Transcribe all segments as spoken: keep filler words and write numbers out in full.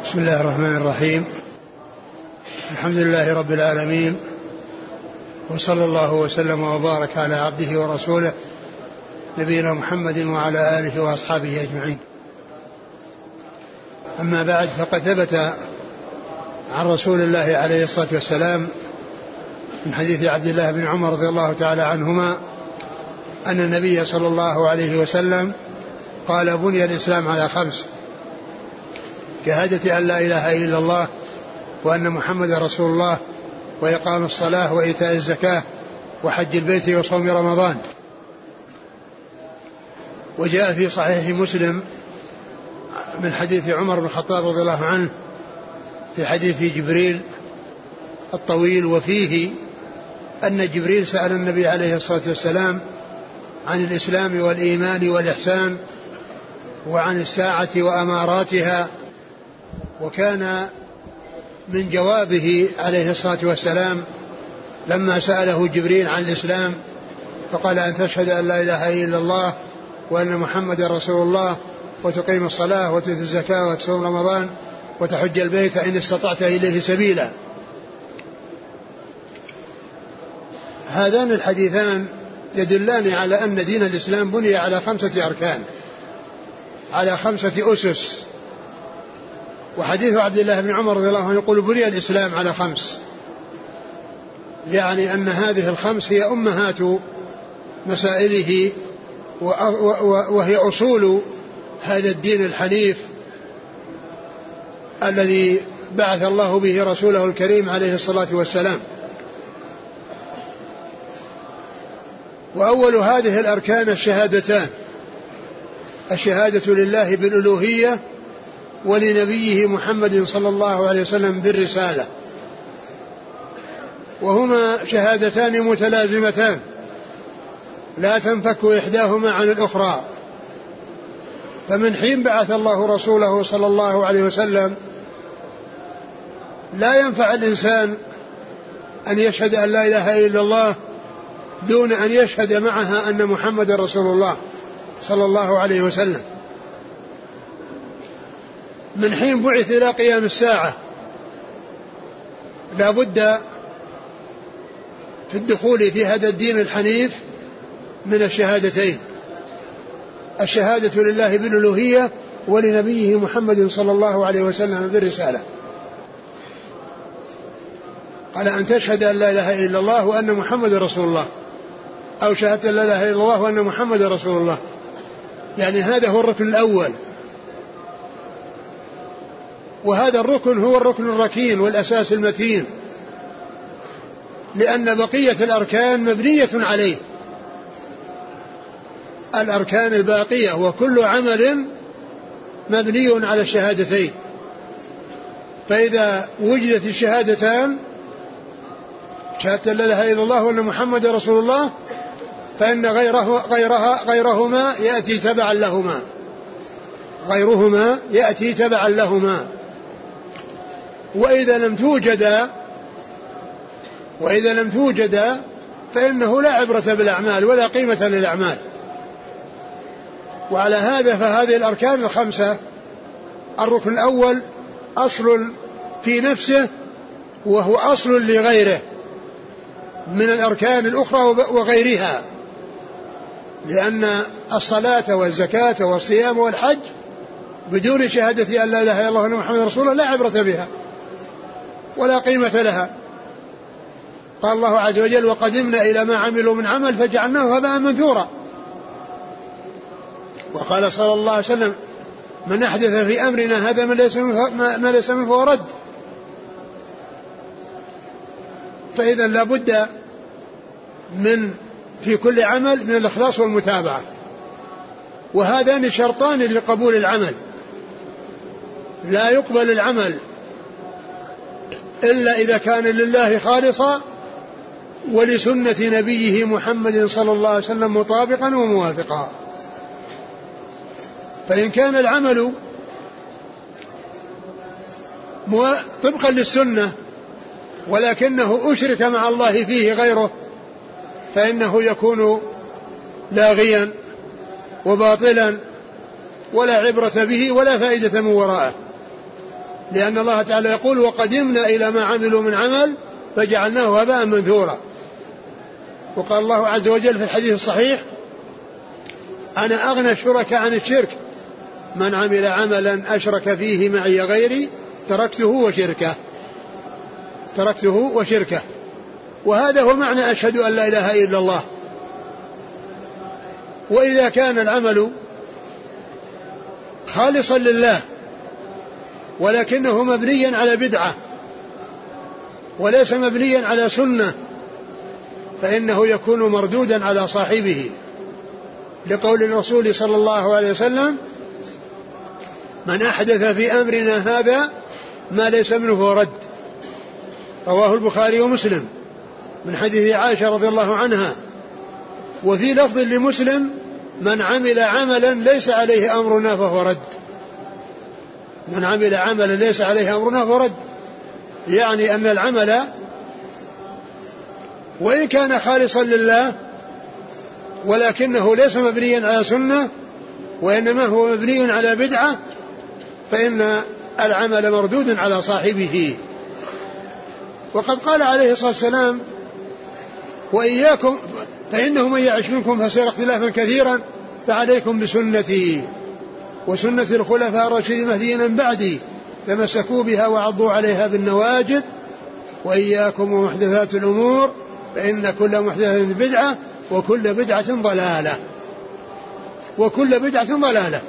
بسم الله الرحمن الرحيم. الحمد لله رب العالمين، وصلى الله وسلم وبارك على عبده ورسوله نبينا محمد وعلى آله وأصحابه أجمعين. أما بعد، فقد ثبت عن رسول الله عليه الصلاة والسلام من حديث عبد الله بن عمر رضي الله تعالى عنهما أن النبي صلى الله عليه وسلم قال: بني الإسلام على خمس: شهادة أن لا إله إلا الله وأن محمد رسول الله، وإقام الصلاة، وإيتاء الزكاة، وحج البيت، وصوم رمضان. وجاء في صحيح مسلم من حديث عمر بن الخطاب رضي الله عنه في حديث جبريل الطويل، وفيه أن جبريل سأل النبي عليه الصلاة والسلام عن الإسلام والإيمان والإحسان وعن الساعة وأماراتها، وكان من جوابه عليه الصلاة والسلام لما سأله جبريل عن الإسلام فقال: أن تشهد أن لا إله إلا الله وأن محمد رسول الله، وتقيم الصلاة، وتؤتي الزكاة، وتصوم رمضان، وتحج البيت إن استطعت إليه سبيلا. هذان الحديثان يدلان على أن دين الإسلام بني على خمسة أركان، على خمسة أسس. وحديث عبد الله بن عمر رضي الله عنه يقول: بني الإسلام على خمس، يعني أن هذه الخمس هي أمهات مسائله وهي أصول هذا الدين الحنيف الذي بعث الله به رسوله الكريم عليه الصلاة والسلام. وأول هذه الأركان الشهادتان: الشهادة لله بالألوهية ولنبيه محمد صلى الله عليه وسلم بالرسالة، وهما شهادتان متلازمتان لا تنفك إحداهما عن الأخرى. فمن حين بعث الله رسوله صلى الله عليه وسلم لا ينفع الإنسان أن يشهد أن لا إله إلا الله دون أن يشهد معها أن محمد رسول الله صلى الله عليه وسلم. من حين بعث إلى قيام الساعة لا بد في الدخول في هذا الدين الحنيف من الشهادتين: الشهادة لله بالألوهية ولنبيه محمد صلى الله عليه وسلم بالرسالة. قال: أن تشهد أن لا إله إلا الله وأن محمد رسول الله، أو شهادة أن لا إله إلا الله وأن محمد رسول الله، يعني هذا هو الركن الأول. وهذا الركن هو الركن الركين والأساس المتين، لأن بقية الأركان مبنية عليه، الأركان الباقية، وكل عمل مبني على الشهادتين. فإذا وجدت الشهادتان، شهادة لا إله إلا الله وأن محمد رسول الله، فإن غيره غيرها غيرهما يأتي تبعا لهما، غيرهما يأتي تبعا لهما. وإذا لم توجد وإذا لم توجد فإنه لا عبرة بالأعمال ولا قيمة للأعمال. وعلى هذا فهذه الأركان الخمسة: الركن الأول أصل في نفسه، وهو أصل لغيره من الأركان الأخرى وغيرها، لأن الصلاة والزكاة والصيام والحج بدون شهادة أن لا إله إلا الله وأن محمد رسول الله لا عبرة بها ولا قيمة لها. قال الله عز وجل: وقدمنا إلى ما عملوا من عمل فجعلناه هباء منثورا. وقال صلى الله عليه وسلم: من أحدث في أمرنا هذا ما ليس منه فهو رد. فإذا لا بد من في كل عمل من الإخلاص والمتابعة، وهذان شرطان لقبول العمل. لا يقبل العمل إلا إذا كان لله خالصا ولسنة نبيه محمد صلى الله عليه وسلم مطابقا وموافقا. فإن كان العمل طبقا للسنة ولكنه أشرك مع الله فيه غيره فإنه يكون لاغيا وباطلا ولا عبرة به ولا فائدة من وراءه. لأن الله تعالى يقول وقدمنا إلى ما عملوا من عمل فجعلناه هباء منثورا. وقال الله عز وجل في الحديث الصحيح أنا أغنى الشركاء عن الشرك من عمل عملا أشرك فيه معي غيري تركته وشركه تركته وشركه. وهذا هو معنى أشهد أن لا إله إلا الله. وإذا كان العمل خالصا لله ولكنه مبنيا على بدعة وليس مبنيا على سنة فإنه يكون مردودا على صاحبه، لقول الرسول صلى الله عليه وسلم من أحدث في أمرنا هذا ما ليس منه رد. رواه البخاري ومسلم من حديث عائشة رضي الله عنها. وفي لفظ لمسلم من عمل عملا ليس عليه أمرنا فهو رد. من عمل عملا ليس عليه أمرنا فهو رد، يعني أن العمل وإن كان خالصا لله ولكنه ليس مبنيا على سنة وإنما هو مبني على بدعة فإن العمل مردود على صاحبه. وقد قال عليه الصلاة والسلام وإياكم فإنه من يعش منكم فسيرى اختلافا كثيرا فعليكم بسنتي وسنة الخلفاء الراشدين المهديين من بعدي تمسكوا بها وعضوا عليها بالنواجذ وإياكم ومحدثات الأمور فإن كل محدثة بدعة وكل بدعة ضلالة وكل بدعة ضلالة.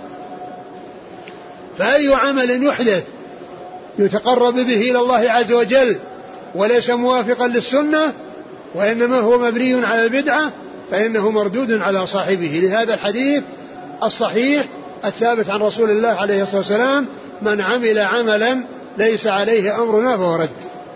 فأي عمل يحدث يتقرب به إلى الله عز وجل وليس موافقا للسنة وإنما هو مبني على البدعة فإنه مردود على صاحبه. لهذا الحديث الصحيح الثابت عن رسول الله عليه الصلاة والسلام من عمل عملا ليس عليه أمرنا فهو رد.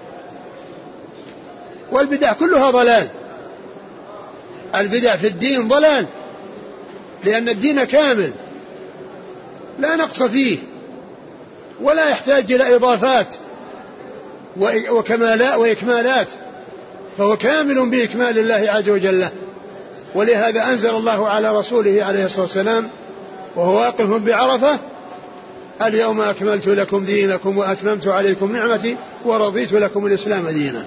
والبدع كلها ضلال. البدع في الدين ضلال لأن الدين كامل لا نقص فيه ولا يحتاج إلى إضافات وكمالات وإكمالات فهو كامل بإكمال الله عز وجل. ولهذا أنزل الله على رسوله عليه الصلاة والسلام وهو واقف بعرفة اليوم أكملت لكم دينكم وأتممت عليكم نعمتي ورضيت لكم الإسلام دينا.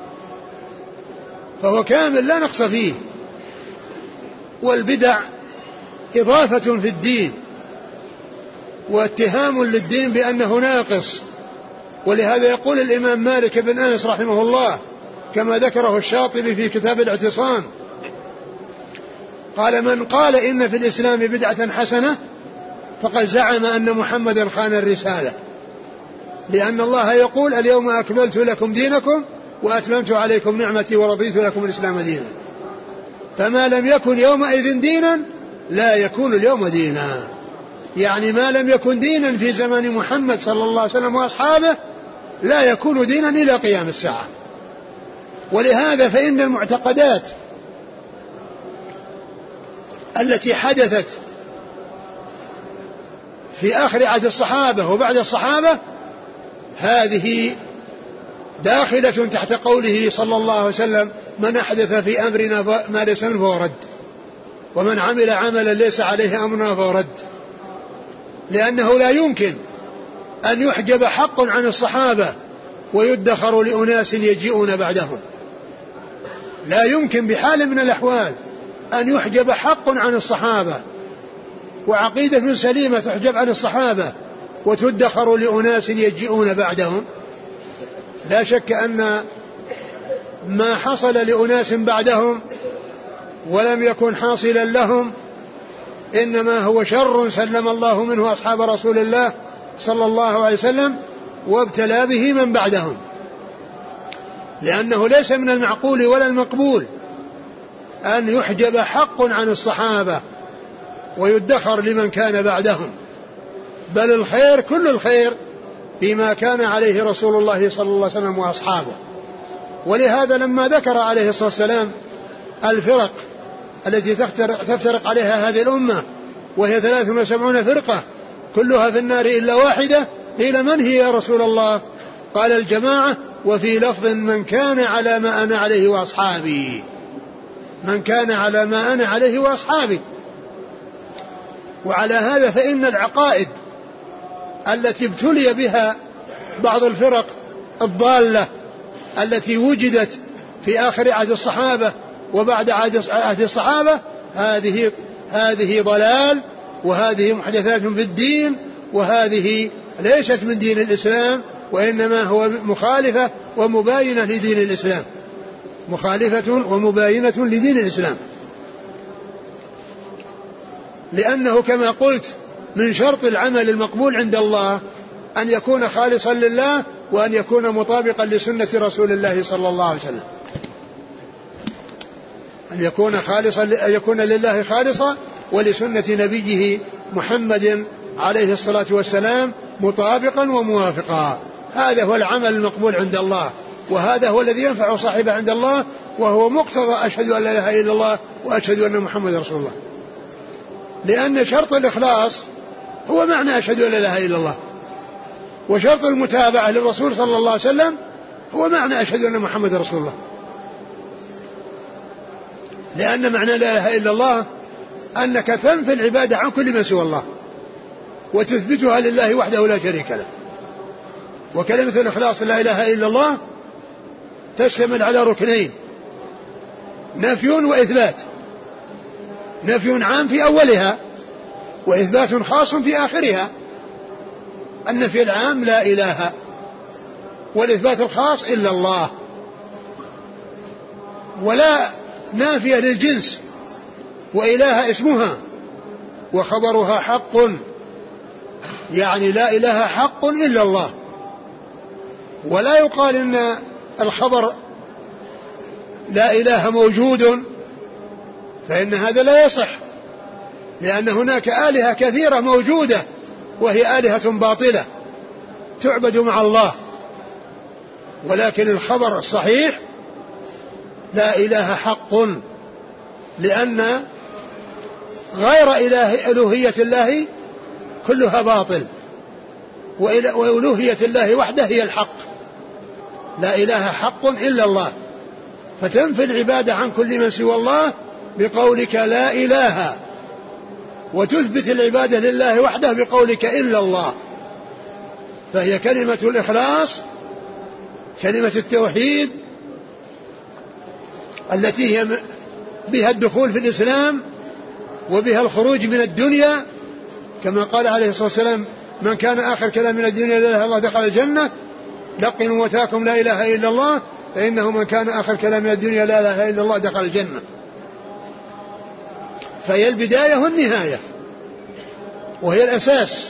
فهو كامل لا نقص فيه. والبدع إضافة في الدين واتهام للدين بأنه ناقص. ولهذا يقول الإمام مالك بن أنس رحمه الله كما ذكره الشاطبي في كتاب الاعتصام قال من قال إن في الإسلام بدعة حسنة فقد زعم أن محمدا خان الرسالة لأن الله يقول اليوم أكملت لكم دينكم وأتممت عليكم نعمتي ورضيت لكم الإسلام دينا. فما لم يكن يومئذ دينا لا يكون اليوم دينا، يعني ما لم يكن دينا في زمن محمد صلى الله عليه وسلم وأصحابه لا يكون دينا إلى قيام الساعة. ولهذا فإن المعتقدات التي حدثت في آخر عهد الصحابة وبعد الصحابة هذه داخلة تحت قوله صلى الله عليه وسلم من أحدث في أمرنا ما ليس منه فهو رد ومن عمل عملا ليس عليه أمرنا فهو رد. لأنه لا يمكن أن يحجب حق عن الصحابة ويدخر لأناس يجيئون بعدهم. لا يمكن بحال من الأحوال أن يحجب حق عن الصحابة وعقيدة سليمة تحجب عن الصحابة وتدخر لأناس يجيئون بعدهم. لا شك أن ما حصل لأناس بعدهم ولم يكن حاصلا لهم إنما هو شر سلم الله منه أصحاب رسول الله صلى الله عليه وسلم وابتلى به من بعدهم. لأنه ليس من المعقول ولا المقبول أن يحجب حق عن الصحابة ويدخر لمن كان بعدهم، بل الخير كل الخير فيما كان عليه رسول الله صلى الله عليه وسلم وأصحابه. ولهذا لما ذكر عليه الصلاة والسلام الفرق التي تفترق عليها هذه الأمة وهي ثلاث وسبعون فرقة كلها في النار إلا واحدة قيل من هي يا رسول الله؟ قال الجماعة وفي لفظ من كان على ما أنا عليه وأصحابي من كان على ما أنا عليه وأصحابي. وعلى هذا فإن العقائد التي ابتلي بها بعض الفرق الضالة التي وجدت في آخر عهد الصحابة وبعد عهد الصحابة، هذه هذه ضلال، وهذه محدثات في الدين، وهذه ليست من دين الإسلام، وإنما هو مخالفة ومباينة لدين الإسلام، مخالفة ومباينة لدين الإسلام. لأنه كما قلت من شرط العمل المقبول عند الله أن يكون خالصا لله، وأن يكون مطابقا لسنة رسول الله صلى الله عليه وسلم، أن يكون خالصا، أن يكون لله خالصا ولسنة نبيه محمد عليه الصلاة والسلام مطابقا وموافقا. هذا هو العمل المقبول عند الله، وهذا هو الذي ينفع صاحبه عند الله، وهو مقتضى أشهد أن لا إله إلا الله وأشهد أن محمد رسول الله. لأن شرط الإخلاص هو معنى أشهد أن لا إله إلا الله، وشرط المتابعة للرسول صلى الله عليه وسلم هو معنى أشهد أن محمد رسول الله. لأن معنى لا إله إلا الله أنك تنفي العبادة عن كل من سوى الله وتثبتها لله وحده لا شريك له. وكلمة الإخلاص لا إله إلا الله تشتمل على ركنين: نفي وإثبات، نفي عام في أولها وإثبات خاص في آخرها. النفي العام لا إله، والإثبات الخاص إلا الله. ولا نافية للجنس، وإله اسمها وخبرها حق، يعني لا إله حق إلا الله. ولا يقال إن الخبر لا إله موجود، فإن هذا لا يصح، لأن هناك آلهة كثيرة موجودة وهي آلهة باطلة تعبد مع الله. ولكن الخبر الصحيح لا إله حق، لأن غير إله ألوهية الله كلها باطل، وألوهية الله وحده هي الحق. لا إله حق إلا الله، فتنفي العبادة عن كل من سوى الله بقولك لا إله، وتثبت العبادة لله وحده بقولك إلا الله. فهي كلمة الإخلاص، كلمة التوحيد التي هي بها الدخول في الإسلام وبها الخروج من الدنيا، كما قال عليه الصلاة والسلام: من كان آخر كلام من الدنيا لا إله إلا الله دخل الجنة. لقنوا موتاكم لا إله إلا الله، فإنه من كان آخر كلام من الدنيا لا إله إلا الله دخل الجنة. فهي البداية والنهاية، وهي الأساس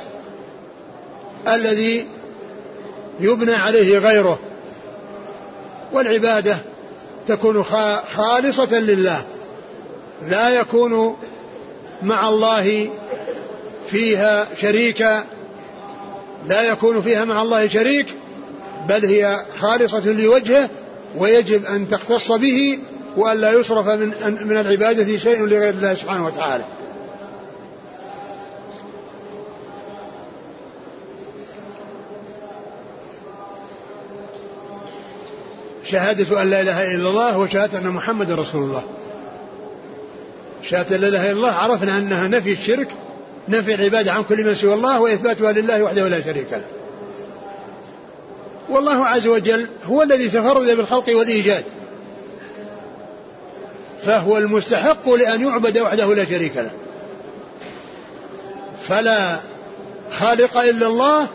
الذي يبنى عليه غيره. والعبادة تكون خالصة لله، لا يكون مع الله فيها شريكا، لا يكون فيها مع الله شريك، بل هي خالصة لوجهه، ويجب أن تختص به، وأن لا يصرف من, من العبادة شيء لغير الله سبحانه وتعالى. شهادة أن لا إله إلا الله وشهادة أن محمد رسول الله. شهادة لا إله إلا الله عرفنا أنها نفي الشرك، نفي العبادة عن كل من سوى الله، وإثباتها لله وحده لا شريك له. والله عز وجل هو الذي تفرد بالخلق والإيجاد، فهو المستحق لأن يعبد وحده لا شريك له، فلا خالق إلا الله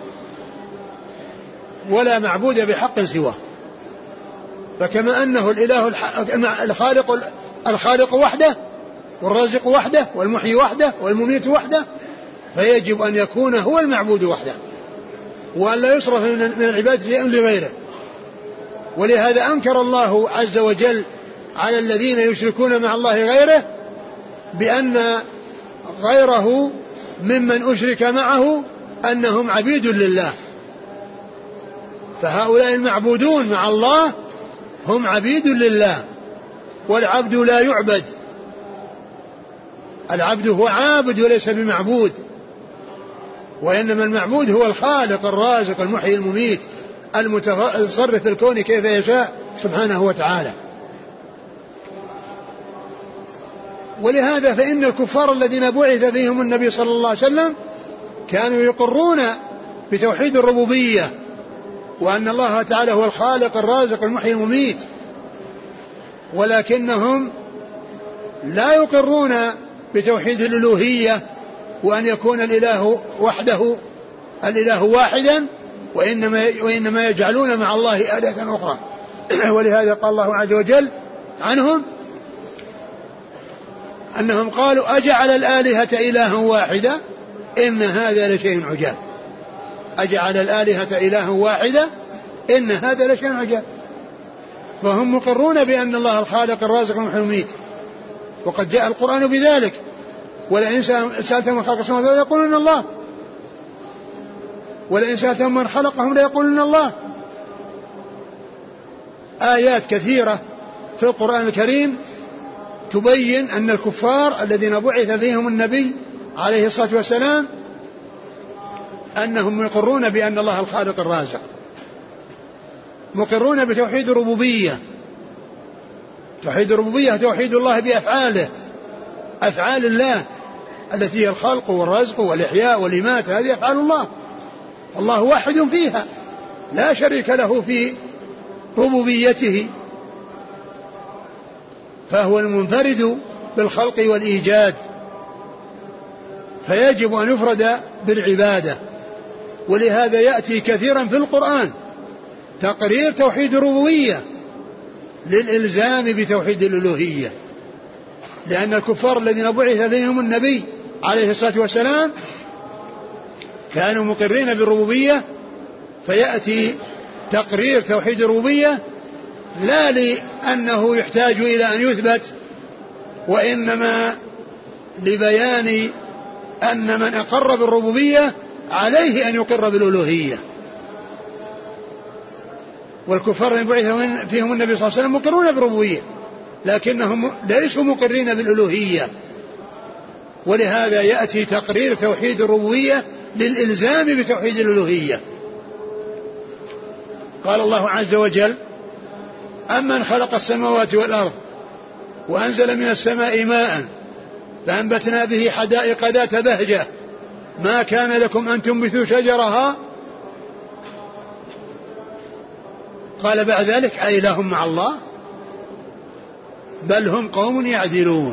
ولا معبود بحق سواه. فكما أنه الإله الخالق الخالق وحده، والرازق وحده، والمحيي وحده، والمميت وحده، فيجب أن يكون هو المعبود وحده، وأن لا يصرف من العبادة شيء لغيره. ولهذا أنكر الله عز وجل على الذين يشركون مع الله غيره بأن غيره ممن أشرك معه أنهم عبيد لله. فهؤلاء المعبودون مع الله هم عبيد لله، والعبد لا يعبد، العبد هو عابد وليس بمعبود، وإنما المعبود هو الخالق الرازق المحيي المميت المتصرف في الكون كيف يشاء سبحانه وتعالى. ولهذا فإن الكفار الذين بعث فيهم النبي صلى الله عليه وسلم كانوا يقرون بتوحيد الربوبية وأن الله تعالى هو الخالق الرازق المحيي المميت، ولكنهم لا يقرون بتوحيد الألوهية وأن يكون الإله وحده الإله واحدا، وإنما, وإنما يجعلون مع الله آلهة أخرى. ولهذا قال الله عز وجل عنهم أنهم قالوا أجعل الآلهة إلها واحدا إن هذا لشيء عجاب. أجعل الآلهة إلها واحدا إن هذا لشيء عجاب. فهم مقرون بأن الله الخالق الرازق المحيي المميت، وقد جاء القرآن بذلك. ولئن سألتهم من خلق السماوات والأرض ليقولون الله، ولئن سألتهم من خلقهم ليقولون الله. آيات كثيرة في القرآن الكريم تبين أن الكفار الذين بعث فيهم النبي عليه الصلاة والسلام أنهم يقرون بأن الله الخالق الرازق، مقرون بتوحيد الربوبية. توحيد الربوبية توحيد الله بأفعاله، أفعال الله التي هي الخلق والرزق والإحياء والإماتة، هذه أفعال الله، الله واحد فيها لا شريك له في ربوبيته، فهو المنفرد بالخلق والإيجاد، فيجب أن يفرد بالعبادة. ولهذا يأتي كثيرا في القرآن تقرير توحيد الربوبية للإلزام بتوحيد الألوهية، لأن الكفار الذين بعث فيهم النبي عليه الصلاة والسلام كانوا مقرين بالربوبية، فيأتي تقرير توحيد الربوبية لا لأنه يحتاج إلى أن يثبت، وإنما لبيان أن من أقر بالربوبية عليه أن يقر بالألوهية. والكفار الذين بعث فيهم النبي صلى الله عليه وسلم مقرون بالربوبية لكنهم ليسوا مقرين بالألوهية، ولهذا يأتي تقرير توحيد الربوبية للإلزام بتوحيد الألوهية. قال الله عز وجل أمن خلق السماوات والأرض وأنزل من السماء ماء فأنبتنا به حدائق ذات بهجة ما كان لكم أن تنبتوا شجرها. قال بعد ذلك أي لهم مع الله بل هم قوم يعدلون.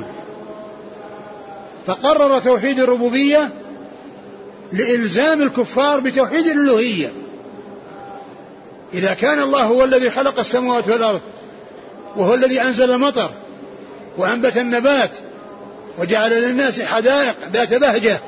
فقرر توحيد الربوبية لإلزام الكفار بتوحيد الألوهية. إذا كان الله هو الذي خلق السماوات والأرض وهو الذي أنزل المطر وأنبت النبات وجعل للناس حدائق ذات بهجة،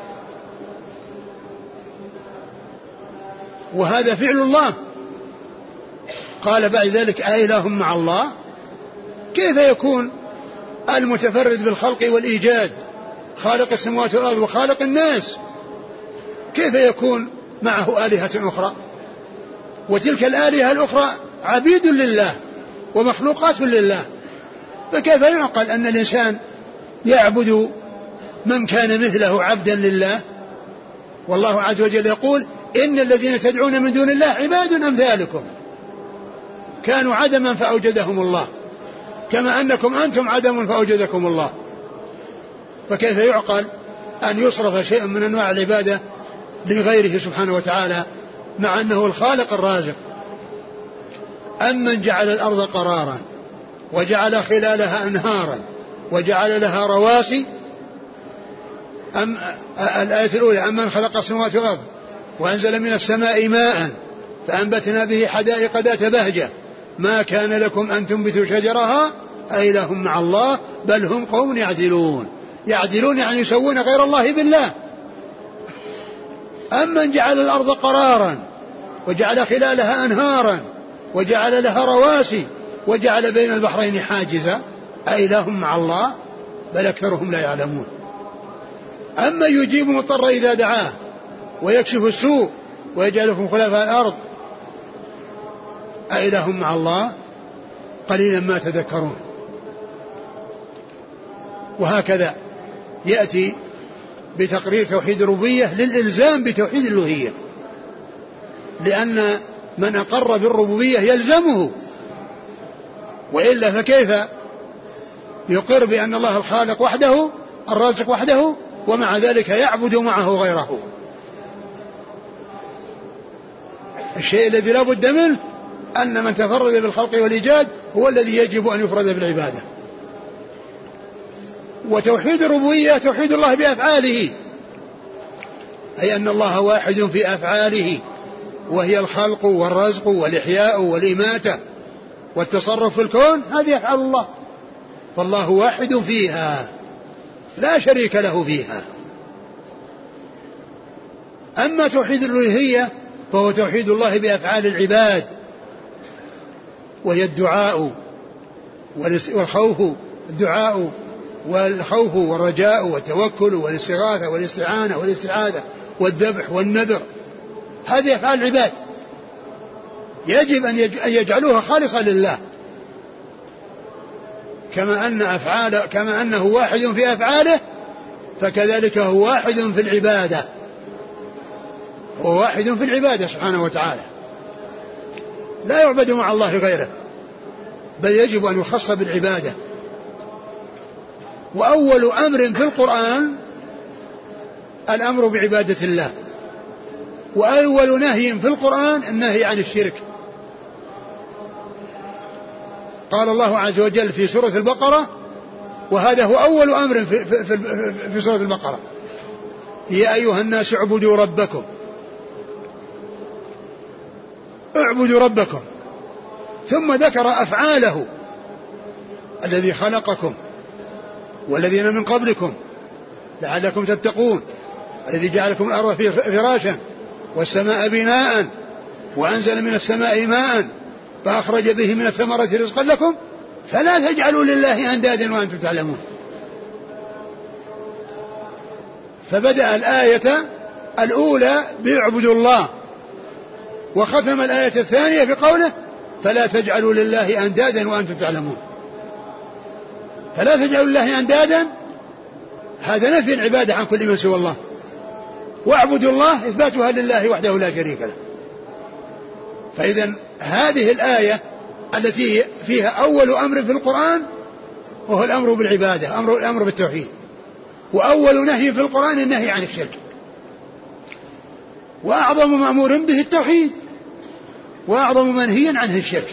وهذا فعل الله، قال بعد ذلك أإله مع الله، كيف يكون المتفرد بالخلق والإيجاد خالق السماوات والأرض وخالق الناس كيف يكون معه آلهة أخرى؟ وتلك الآلهة الأخرى عبيد لله ومخلوقات لله، فكيف يعقل أن الإنسان يعبد من كان مثله عبدا لله؟ والله عز وجل يقول إن الذين تدعون من دون الله عباد أمثالكم كانوا عدما فأوجدهم الله كما أنكم أنتم عدم فأوجدكم الله. فكيف يعقل أن يصرف شيء من أنواع العبادة لغيره سبحانه وتعالى مع أنه الخالق الرازق؟ أمن جعل الأرض قرارا وجعل خلالها أنهارا وجعل لها رواسي. أم الآية الأولى أمن خلق السماوات والأرض وأنزل من السماء ماء فأنبتنا به حدائق ذات بهجة ما كان لكم أن تنبتوا شجرها أي لهم مع الله بل هم قوم يعدلون. يعدلون يعني يسوون غير الله بالله. أمن جعل الأرض قرارا وجعل خلالها أنهارا وجعل لها رواسي وجعل بين البحرين حاجزا أي لهم مع الله بل أكثرهم لا يعلمون. أما يجيب مضطر إذا دعاه ويكشف السوء ويجعلكم خلفاء الأرض أي لهم مع الله قليلا ما تذكرون. وهكذا يأتي بتقرير توحيد الربوبية للإلزام بتوحيد الألوهية، لأن من أقر بالربوبية يلزمه، وإلا فكيف يقر بأن الله الخالق وحده الرازق وحده ومع ذلك يعبد معه غيره؟ الشيء الذي لا بد منه أن من تفرد بالخلق والإيجاد هو الذي يجب أن يفرد بالعبادة. وتوحيد الربوبية توحيد الله بأفعاله، أي أن الله واحد في أفعاله، وهي الخلق والرزق والإحياء والإماتة والتصرف في الكون، هذه أفعال الله، فالله واحد فيها لا شريك له فيها. أما توحيد الألوهية فهو توحيد الله بأفعال العباد، وهي الدعاء والخوف، الدعاء والخوف والرجاء والتوكل والاستغاثة والاستعانة والاستعاذة والذبح والنذر، هذه أفعال العباد يجب أن يجعلوها خالصة لله، كما أن أفعال كما أنه واحد في أفعاله فكذلك هو واحد في العبادة، هو واحد في العبادة سبحانه وتعالى، لا يعبد مع الله غيره، بل يجب أن يخص بالعبادة. وأول أمر في القرآن الأمر بعبادة الله، وأول نهي في القرآن النهي عن الشرك. قال الله عز وجل في سورة البقرة، وهذا هو أول أمر في, في, في, في سورة البقرة: يا أيها الناس اعبدوا ربكم، اعبدوا ربكم، ثم ذكر أفعاله: الذي خلقكم والذين من قبلكم لعلكم تتقون، الذي جعلكم الأرض فراشا والسماء بناء وأنزل من السماء ماء فأخرج به من الثمرات رزقا لكم فلا تجعلوا لله أندادا وأنتم تعلمون. فبدأ الآية الأولى باعبدوا الله، وختم الآية الثانية بقوله: فلا تجعلوا لله أندادا وأنتم تعلمون. فلا تجعلوا لله أندادا، هذا نفي العبادة عن كل من سوى الله، واعبدوا الله إثباتها لله وحده لا شريك له. فإذا هذه الآية التي فيها أول أمر في القرآن وهو الأمر بالعبادة، أمر الأمر بالتوحيد، وأول نهي في القرآن النهي عن الشرك، وأعظم مأمور به التوحيد، وأعظم منهي عنه الشرك.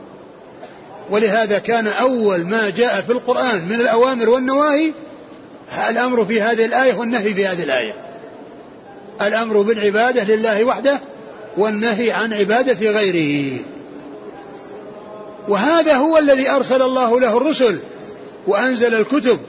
ولهذا كان أول ما جاء في القرآن من الأوامر والنواهي الأمر في هذه الآية والنهي في هذه الآية، الأمر بالعبادة لله وحده والنهي عن عبادة غيره. وهذا هو الذي أرسل الله له الرسل وأنزل الكتب.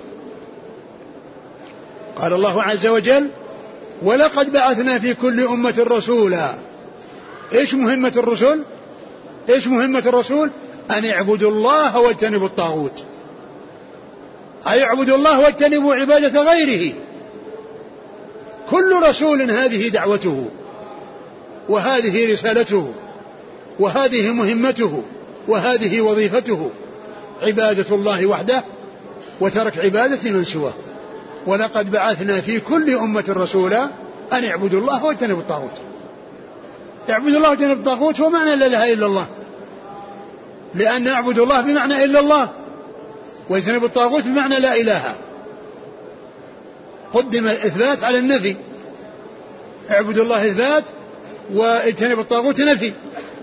قال الله عز وجل: ولقد بعثنا في كل أمة رسولا. إيش مهمة الرسل؟ إيش مهمة الرسول؟ أن اعبدوا الله واجتنبوا الطاغوت، أي اعبدوا الله واجتنبوا عبادة غيره. كل رسول هذه دعوته، وهذه رسالته، وهذه مهمته، وهذه وظيفته، عبادة الله وحده وترك عبادة من سواه. ولقد بعثنا في كل أمة رسولا أن اعبدوا الله واجتنبوا الطاغوت. اعبدوا الله واجتنبوا الطاغوت هو معنى لا إله إلا الله، لأن اعبد الله بمعنى إلا الله، واجتنبوا الطاغوت بمعنى لا إله. قدم الإثبات على النفي، اعبدوا الله إثبات واجتنبوا الطاغوت نفي.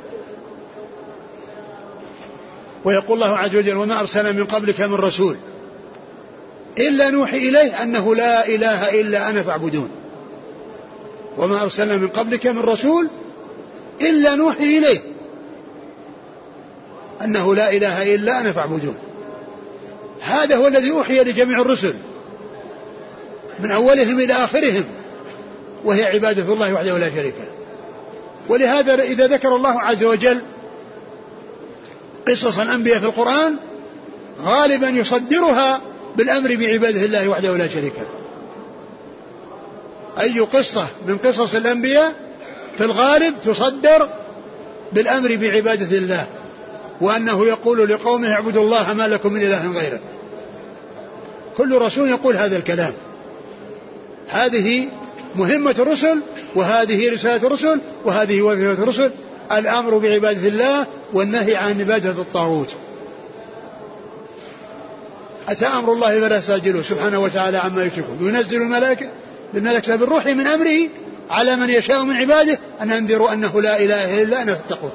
ويقول الله عز وجل: وما أرسلنا من قبلك من رسول إلا نوحي إليه أنه لا إله إلا أنا فاعبدون. وما أرسلنا من قبلك من رسول إلا نوحي إليه أنه لا إله إلا أنا فاعبدون. هذا هو الذي أوحي لجميع الرسل من أولهم إلى آخرهم، وهي عبادة الله وحده ولا شريك له. ولهذا إذا ذكر الله عز وجل قصص الأنبياء في القرآن غالبا يصدرها بالأمر بعبادة الله وحده ولا شريك له. أي قصة من قصص الأنبياء في الغالب تصدر بالأمر بعبادة الله، وأنه يقول لقومه: اعبدوا الله ما لكم من إله غيره. كل رسول يقول هذا الكلام. هذه مهمة الرسل، وهذه رسالة الرسل، وهذه وظيفة الرسل: الأمر بعبادة الله والنهي عن عبادة الطاغوت. أتى أمر الله فلا تستعجلوه سبحانه وتعالى عما يشركون. ينزل الملائكة بالملائكة بالروح من أمره على من يشاء من عباده أن أنذروا أنه لا إله إلا أنا فاتقون.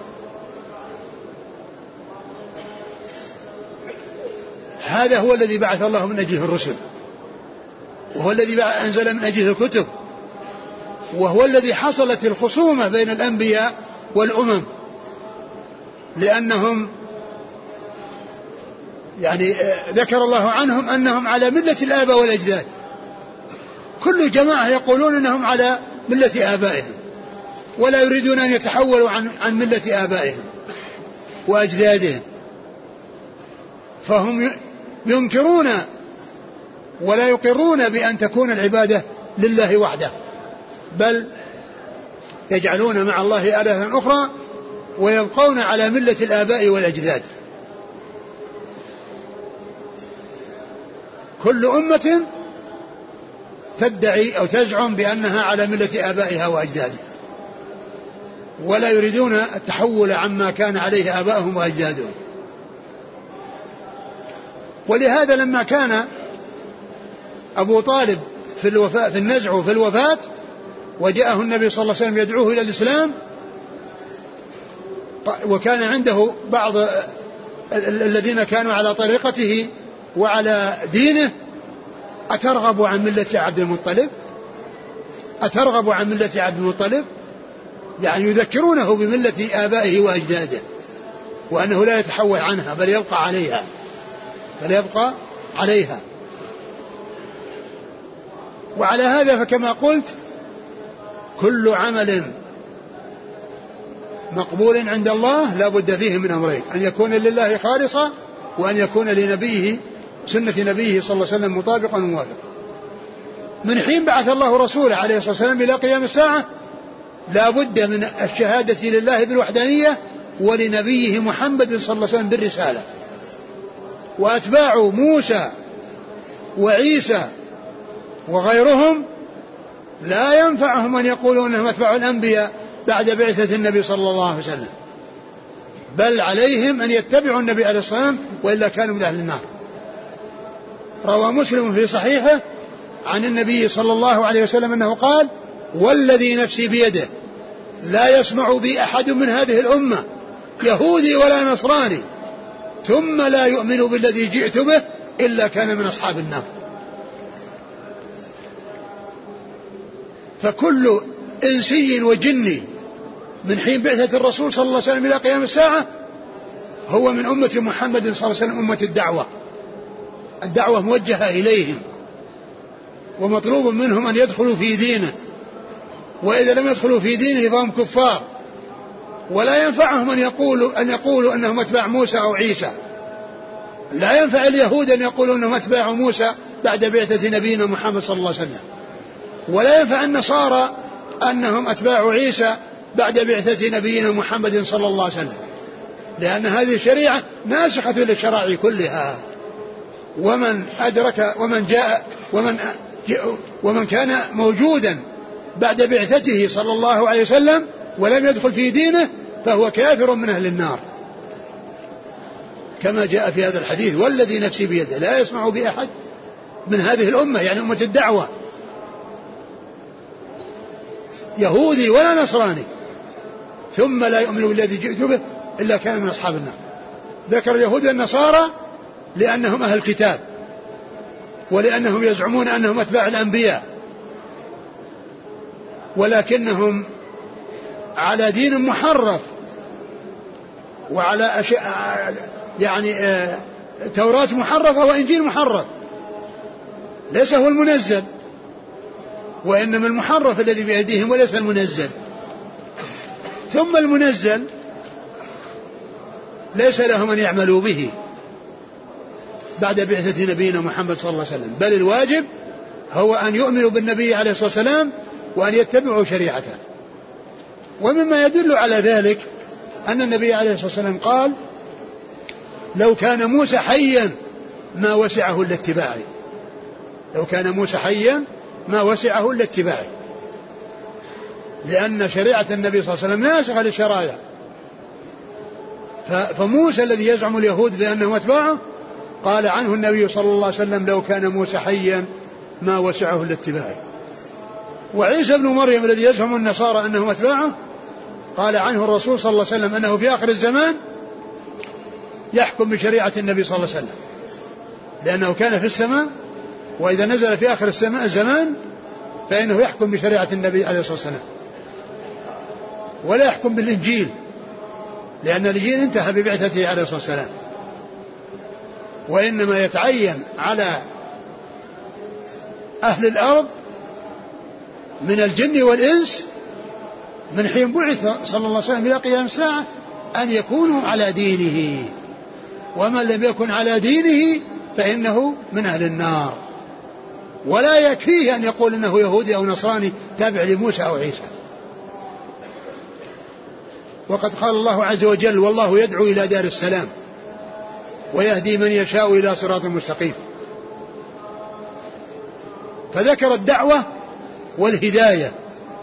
هذا هو الذي بعث الله من أجله الرسل، وهو الذي أنزل من أجله الكتب، وهو الذي حصلت الخصومة بين الأنبياء والأمم، لأنهم يعني ذكر الله عنهم أنهم على ملة الآباء والأجداد. كل جماعة يقولون أنهم على ملة آبائهم ولا يريدون أن يتحولوا عن, عن ملة آبائهم وأجدادهم، فهم ينكرون ولا يقرون بأن تكون العبادة لله وحده، بل يجعلون مع الله آلهة أخرى ويبقون على ملة الآباء والأجداد. كل أمة تدعي أو تزعم بأنها على ملة آبائها وأجدادها، ولا يريدون التحول عما كان عليه آبائهم وأجدادهم. ولهذا لما كان أبو طالب في الوفاة في النزع وفي الوفاة وجاءه النبي صلى الله عليه وسلم يدعوه إلى الإسلام، وكان عنده بعض الذين كانوا على طريقته وعلى دينه: أترغب عن ملة عبد المطلب؟ أترغب عن ملة عبد المطلب؟ يعني يذكرونه بملة آبائه وأجداده، وأنه لا يتحول عنها بل يبقى عليها بل يبقى عليها. وعلى هذا فكما قلت كل عمل مقبول عند الله لا بد فيه من أمرين: أن يكون لله خالصا، وأن يكون لنبيه سنة نبيه صلى الله عليه وسلم مطابقا وموافقا. من حين بعث الله رسوله عليه الصلاة والسلام إلى قيام الساعة لا بد من الشهادة لله بالوحدانية ولنبيه محمد صلى الله عليه وسلم بالرسالة. وأتباع موسى وعيسى وغيرهم لا ينفعهم أن يقولوا أنهم أتباع الأنبياء بعد بعثة النبي صلى الله عليه وسلم، بل عليهم أن يتبعوا النبي عليه الصلاة والسلام وإلا كانوا من أهل النار. روى مسلم في صحيحه عن النبي صلى الله عليه وسلم أنه قال: والذي نفسي بيده لا يسمع بي أحد من هذه الأمة يهودي ولا نصراني ثم لا يؤمن بالذي جئت به إلا كان من أصحاب النار. فكل إنسي وجني من حين بعثة الرسول صلى الله عليه وسلم إلى قيام الساعة هو من أمة محمد صلى الله عليه وسلم، أمة الدعوة. الدعوة موجهة إليهم ومطلوب منهم أن يدخلوا في دينه، وإذا لم يدخلوا في دينه فهم كفار، ولا ينفعهم أن يقولوا, أن يقولوا أنهم أتباع موسى أو عيسى. لا ينفع اليهود أن يقولوا أنهم أتباع موسى بعد بعثة نبينا محمد صلى الله عليه وسلم، ولا ينفع النصارى أنهم أتباع عيسى بعد بعثة نبينا محمد صلى الله عليه وسلم، لأن هذه الشريعة ناسخة للشرائع كلها. ومن أدرك ومن جاء ومن, ومن كان موجودا بعد بعثته صلى الله عليه وسلم ولم يدخل في دينه فهو كافر من أهل النار، كما جاء في هذا الحديث: والذي نفسي بيده لا يسمع بأحد من هذه الأمة، يعني أمة الدعوة، يهودي ولا نصراني ثم لا يؤمن بالذي جئت به إلا كان من أصحاب النار. ذكر اليهود والنصارى لأنهم أهل الكتاب، ولأنهم يزعمون أنهم أتباع الأنبياء، ولكنهم على دين محرف وعلى أشياء يعني آه توراة محرفة وإنجيل محرف، ليس هو المنزل، وإنما المحرف الذي بأيديهم وليس المنزل. ثم المنزل ليس لهم أن يعملوا به بعد بعثة نبينا محمد صلى الله عليه وسلم، بل الواجب هو أن يؤمنوا بالنبي عليه الصلاة والسلام وأن يتبعوا شريعته. ومما يدل على ذلك أن النبي عليه الصلاة والسلام قال: لو كان موسى حيا ما وسعه إلا اتباعي. لو كان موسى حيا ما وسعه إلا اتباعي، لأن شريعة النبي صلى الله عليه وسلم ناسخة للشرائع. فموسى الذي يزعم اليهود بأنه أتباعه قال عنه النبي صلى الله عليه وسلم: لو كان موسى حيا ما وسعه إلا اتباعي. وعيسى ابن مريم الذي يزعم النصارى أنه أتباعه قال عنه الرسول صلى الله عليه وسلم أنه في آخر الزمان يحكم بشريعة النبي صلى الله عليه وسلم، لأنه كان في السماء، وإذا نزل في آخر السماء الزمان فإنه يحكم بشريعة النبي عليه الصلاة والسلام، ولا يحكم بالإنجيل، لأن الإنجيل انتهى ببعثته عليه الصلاة والسلام، وإنما يتعين على أهل الأرض من الجن والإنس من حين بعث صلى الله عليه وسلم إلى قيام الساعة أن يكونوا على دينه، ومن لم يكن على دينه فإنه من أهل النار، ولا يكفيه أن يقول إنه يهودي أو نصراني تابع لموسى أو عيسى. وقد قال الله عز وجل: والله يدعو إلى دار السلام ويهدي من يشاء إلى صراط مستقيم. فذكر الدعوة والهداية،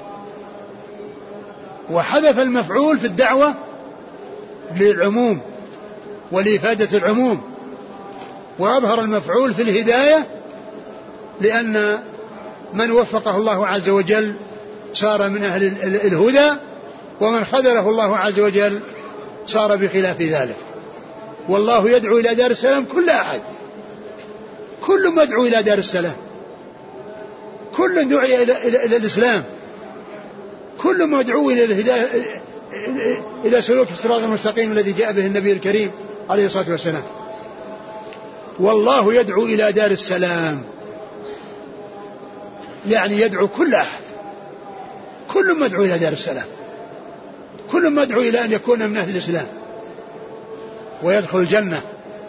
وحذف المفعول في الدعوة للعموم ولإفادة العموم، وأظهر المفعول في الهداية لأن من وفقه الله عز وجل صار من أهل الهدى، ومن خذله الله عز وجل صار بخلاف ذلك. والله يدعو إلى دار السلام كل أحد، كل مدعو إلى دار السلام، كل دعي إلى, إلى, إلى الإسلام، كل مدعو إلى الهداية، إلى سلوك الصراط المستقيم الذي جاء به النبي الكريم عليه الصلاة والسلام. والله يدعو إلى دار السلام، يعني يدعو كل أحد، كل مدعو إلى دار السلام، كل مدعو إلى أن يكون من أهل الإسلام ويدخل الجنة.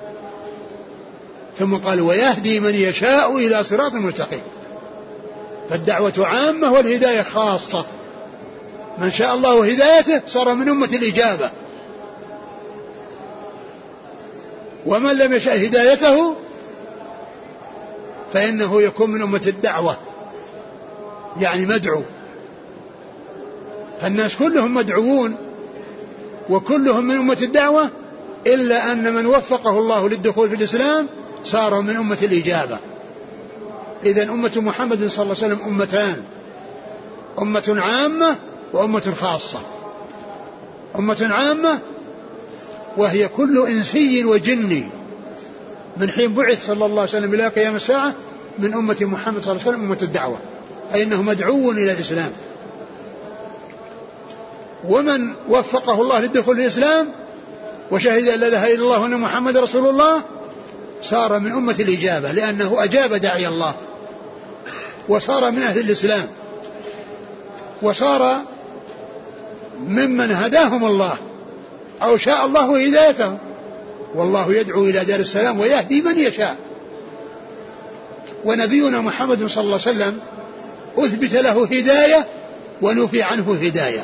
ثم قال: ويهدي من يشاء إلى صراط مستقيم. فالدعوة عامة والهداية خاصة، من شاء الله هدايته صار من أمة الإجابة، ومن لم يشاء هدايته فإنه يكون من أمة الدعوة، يعني مدعو. فالناس كلهم مدعوون وكلهم من أمة الدعوة، إلا أن من وفقه الله للدخول في الإسلام صار من أمة الإجابة. إذن أمة محمد صلى الله عليه وسلم أمتان: أمة عامة وأمة خاصة. أمة عامة وهي كل إنسي وجني من حين بعث صلى الله عليه وسلم إلى قيام الساعة من أمة محمد صلى الله عليه وسلم أمة الدعوة، أي أنه مدعو إلى الإسلام. ومن وفقه الله للدخول في الإسلام وشهد أن لا إله إلا الله وأن محمد رسول الله صار من أمة الإجابة، لأنه أجاب داعي الله وصار من أهل الإسلام، وصار ممن هداهم الله أو شاء الله هدايتهم. والله يدعو إلى دار السلام ويهدي من يشاء. ونبينا محمد صلى الله عليه وسلم أثبت له هداية ونفي عنه هداية.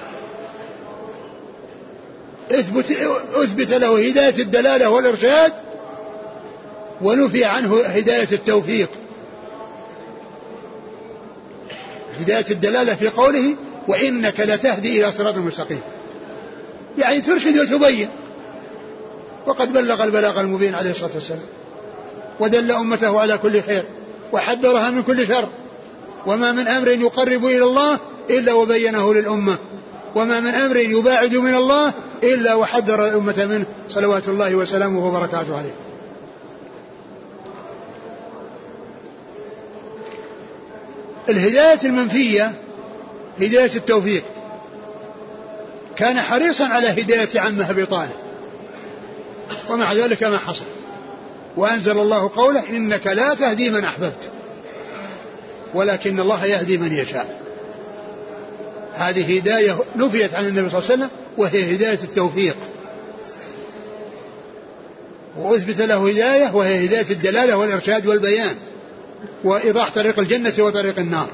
أثبت, أثبت له هداية الدلالة والإرشاد ونفي عنه هداية التوفيق. هداية الدلالة في قوله: وإنك لتهدي إلى صراط مستقيم، يعني ترشد وتبين، وقد بلغ البلاغ المبين عليه الصلاة والسلام، ودل أمته على كل خير وحذرها من كل شر. وما من أمر يقرب إلى الله إلا وبينه للأمة، وما من أمر يباعد من الله إلا وحذر الأمة منه صلوات الله وسلامه وبركاته عليه. الهداية المنفية هداية التوفيق، كان حريصا على هداية عمه أبي طالب، ومع ذلك ما حصل. وأنزل الله قوله: إنك لا تهدي من أحببت ولكن الله يهدي من يشاء. هذه هداية نفيت عن النبي صلى الله عليه وسلم، وهي هداية التوفيق، وأثبت له هداية وهي هداية الدلالة والإرشاد والبيان وإيضاح طريق الجنة وطريق النار.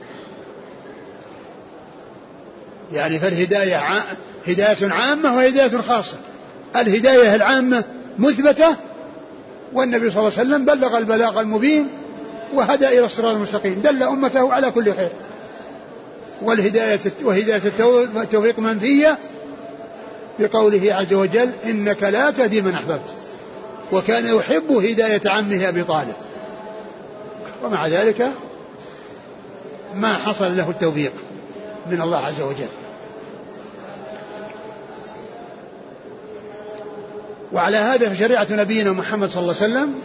يعني فالهداية ع... هداية عامة وهداية خاصة. الهداية العامة مثبتة، والنبي صلى الله عليه وسلم بلغ البلاغ المبين وهدى إلى الصراط المستقيم، دل أمته على كل خير. والهداية وهداية التوفيق منفية بقوله عز وجل: إنك لا تهدي من أحببت، وكان يحب هداية عمه أبي طالب، ومع ذلك ما حصل له التوفيق من الله عز وجل. وعلى هذا فشريعة نبينا محمد صلى الله عليه وسلم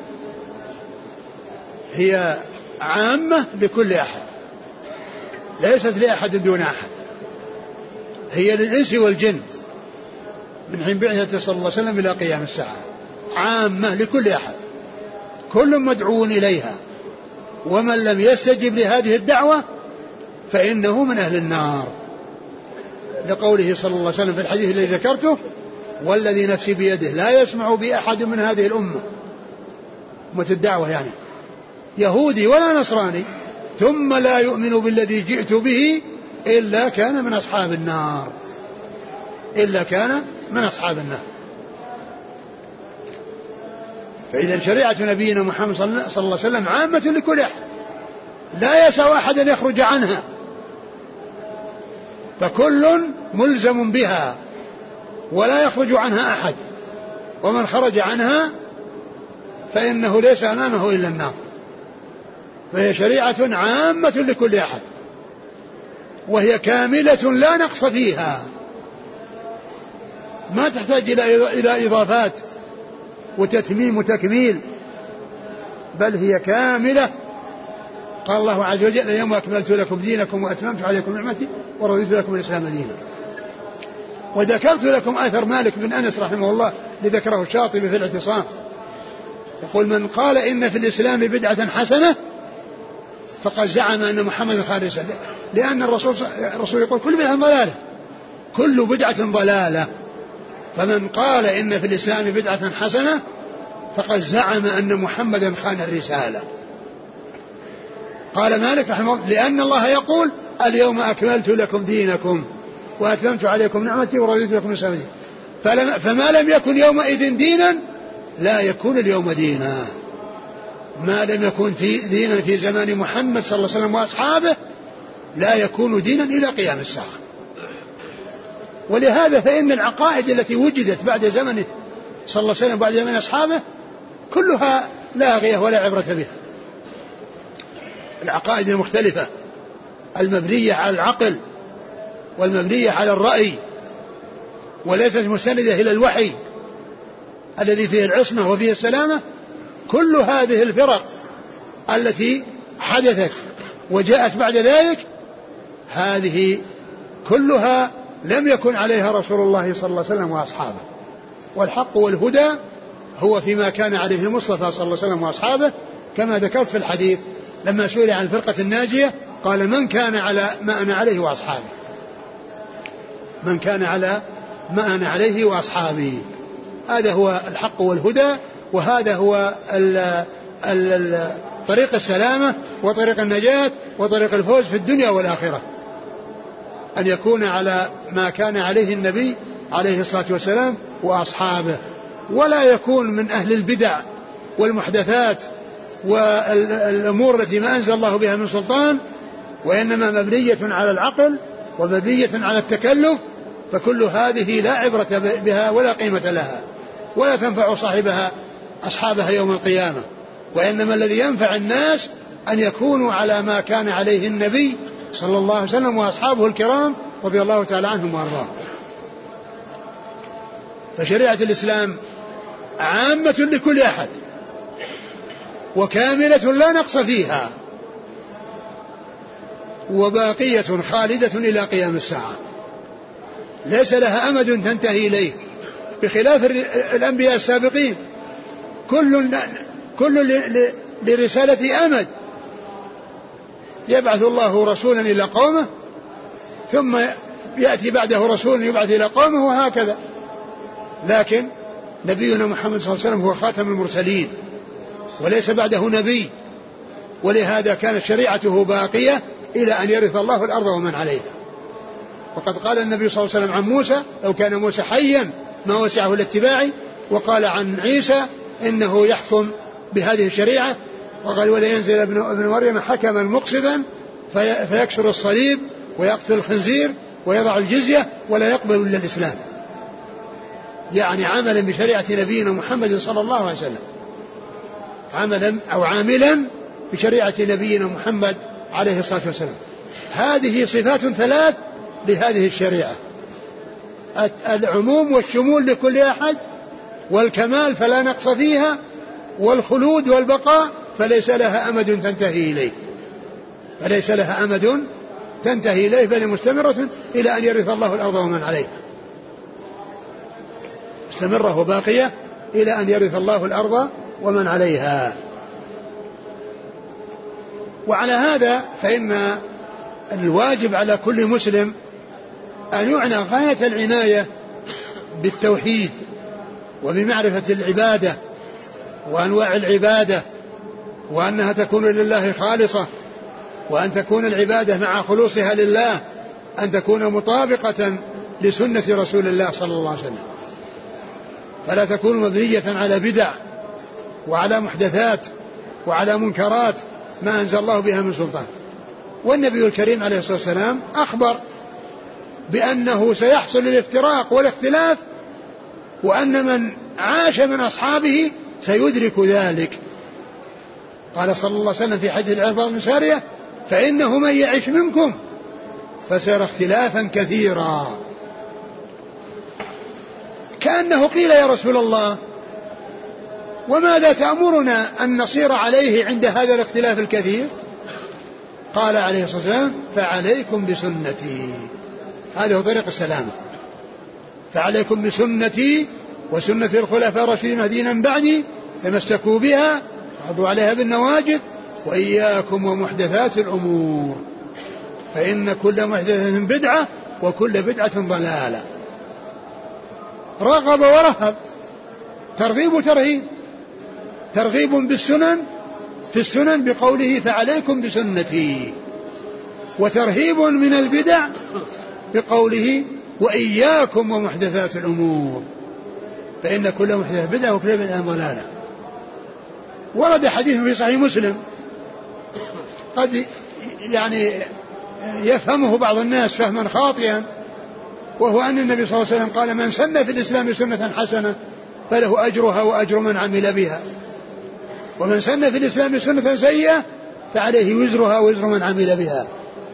هي عامة لكل أحد، ليست لأحد دون أحد، هي للإنس والجن من حين بعثته صلى الله عليه وسلم إلى قيام الساعة، عامة لكل أحد، كل مدعو إليها، ومن لم يستجب لهذه الدعوة فإنه من أهل النار، لقوله صلى الله عليه وسلم في الحديث الذي ذكرته: والذي نفسي بيده لا يسمع بأحد من هذه الأمة، أمة الدعوة يعني، يهودي ولا نصراني، ثم لا يؤمن بالذي جئت به إلا كان من أصحاب النار، إلا كان من أصحاب النار. فإذا شريعة نبينا محمد صلى الله عليه وسلم عامة لكل أحد، لا يسع أحد أن يخرج عنها، فكل ملزم بها ولا يخرج عنها أحد، ومن خرج عنها فإنه ليس أمامه إلا النار. فهي شريعة عامة لكل أحد، وهي كاملة لا نقص فيها، ما تحتاج إلى إضافات وتتميم وتكميل، بل هي كاملة. قال الله عز وجل: اليوم أكملت لكم دينكم وأتممت عليكم نعمتي ورضيت لكم الإسلام دينا. وذكرت لكم أثر مالك بن أنس رحمه الله لذكره الشاطبي في الاعتصام، يقول: من قال إن في الإسلام بدعة حسنة فقد زعم أن محمد خالصا، لأن الرسول, الرسول يقول: كل بدعة ضلالة، كل بدعة ضلالة، فمن قال إن في الإسلام بدعة حسنة فقد زعم أن محمدا خان الرسالة. قال مالك رحمه الله: لأن الله يقول: اليوم أكملت لكم دينكم وأتممت عليكم نعمتي ورضيت لكم الإسلام دينا. فما لم يكن يومئذ دينا لا يكون اليوم دينا، ما لم يكن في دينا في زمان محمد صلى الله عليه وسلم وأصحابه لا يكون دينا إلى قيام الساعة. ولهذا فإن العقائد التي وجدت بعد زمنه صلى الله عليه وسلم بعد زمن أصحابه كلها لاغية ولا عبرة بها. العقائد المختلفة المبنية على العقل والمبنية على الرأي وليست مستندة إلى الوحي الذي فيه العصمة وفيه السلامة، كل هذه الفرق التي حدثت وجاءت بعد ذلك هذه كلها لم يكن عليها رسول الله صلى الله عليه وسلم وأصحابه. والحق والهدى هو فيما كان عليه المصطفى صلى الله عليه وسلم وأصحابه، كما ذكرت في الحديث لما سئل عن الفرقة الناجية قال: من كان على ما أنا عليه وأصحابي، من كان على ما أنا عليه وأصحابي. هذا هو الحق والهدى، وهذا هو ال ال ال طريق السلامة وطريق النجاة وطريق الفوز في الدنيا والآخرة، أن يكون على ما كان عليه النبي عليه الصلاة والسلام وأصحابه، ولا يكون من أهل البدع والمحدثات والأمور التي ما أنزل الله بها من سلطان، وإنما مبنية على العقل ومبنية على التكلف، فكل هذه لا عبرة بها ولا قيمة لها ولا تنفع صاحبها أصحابها يوم القيامة. وإنما الذي ينفع الناس أن يكونوا على ما كان عليه النبي صلى الله عليه وسلم وأصحابه الكرام رضي الله تعالى عنهم وأرضاهم. فشريعة الإسلام عامة لكل أحد وكاملة لا نقص فيها، وباقية خالدة إلى قيام الساعة، ليس لها أمد تنتهي إليه، بخلاف الأنبياء السابقين كل كل لرسالة أمد، يبعث الله رسولا إلى قومه ثم يأتي بعده رسول يبعث إلى قومه وهكذا. لكن نبينا محمد صلى الله عليه وسلم هو خاتم المرسلين وليس بعده نبي، ولهذا كانت شريعته باقية إلى أن يرث الله الأرض ومن عليها. وقد قال النبي صلى الله عليه وسلم عن موسى: لو كان موسى حيا ما وسعه الاتباع. وقال عن عيسى إنه يحكم بهذه الشريعة، وقال: ولا ينزل ابن مريم حكما مقسطا فيكسر الصليب ويقتل الخنزير ويضع الجزية ولا يقبل إلا الإسلام، يعني عملا بشريعة نبينا محمد صلى الله عليه وسلم، عملا أو عاملا بشريعة نبينا محمد عليه الصلاة والسلام. هذه صفات ثلاث لهذه الشريعة: العموم والشمول لكل أحد، والكمال فلا نقص فيها، والخلود والبقاء فليس لها أمد تنتهي إليه فليس لها أمد تنتهي إليه بل مستمرة إلى أن يرث الله الأرض ومن عليها، مستمرة وباقية إلى أن يرث الله الأرض ومن عليها. وعلى هذا فإن الواجب على كل مسلم أن يعنى غاية العناية بالتوحيد وبمعرفة العبادة وأنواع العبادة، وأنها تكون لله خالصة، وأن تكون العبادة مع خلوصها لله أن تكون مطابقة لسنة رسول الله صلى الله عليه وسلم، فلا تكون مبنية على بدع وعلى محدثات وعلى منكرات ما أنزل الله بها من سلطان. والنبي الكريم عليه الصلاة والسلام أخبر بأنه سيحصل الافتراق والاختلاف، وأن من عاش من أصحابه سيدرك ذلك. قال صلى الله عليه وسلم في حديث العرباض بن سارية: فإنه من يعش منكم فسيرى اختلافا كثيرا. كأنه قيل: يا رسول الله وماذا تأمرنا أن نصير عليه عند هذا الاختلاف الكثير؟ قال عليه الصلاة والسلام: فعليكم بسنتي، هذا هو طريق السلامة، فعليكم بسنتي وسنة الخلفاء الراشدين المهديين من بعدي تمسكوا بها وعضوا عليها بالنواجذ، وإياكم ومحدثات الأمور فإن كل محدثة بدعة وكل بدعة ضلالة. رغب ورهب، ترغيب وترهيب، ترغيب بالسنن في السنن بقوله: فعليكم بسنتي، وترهيب من البدع بقوله: وإياكم ومحدثات الأمور فإن كل محدثة بدعة وكل بدعة ضلالة. ورد حديث في صحيح مسلم قد يعني يفهمه بعض الناس فهما خاطئا، وهو أن النبي صلى الله عليه وسلم قال: من سن في الإسلام سنة حسنة فله أجرها وأجر من عمل بها، ومن سن في الإسلام سنة سيئة فعليه وزرها وزر من عمل بها.